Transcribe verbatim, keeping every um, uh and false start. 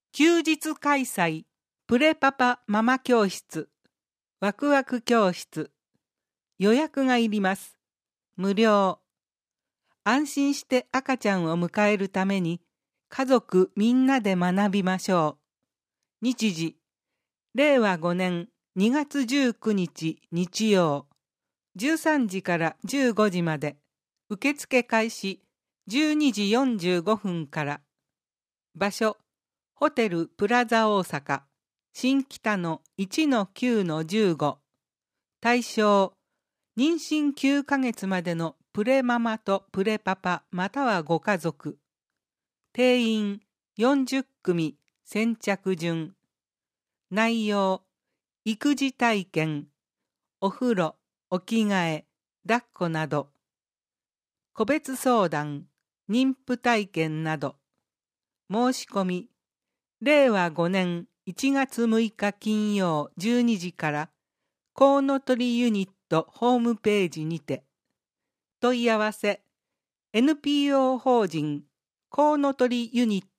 休日開催プレパパママ教室ワクワク教室予約がいります。無料。安心して赤ちゃんを迎えるために家族みんなで学びましょう。日時れいわごねんにがつじゅうくにち日曜じゅうさんじからじゅうごじまで。受付開始じゅうにじよんじゅうごふんから。場所ホテルプラザ大阪新北の いちのきゅうのじゅうご。対象妊娠きゅうかげつまでのプレママとプレパパまたはご家族。定員よんじゅっくみ先着順。内容育児体験、お風呂、お着替え、抱っこなど。個別相談、妊婦体験など。申し込みれいわごねんいちがつむいか金曜じゅうにじからコウノトリユニットホームページにて。問い合わせ エヌピーオー 法人コウノトリユニッ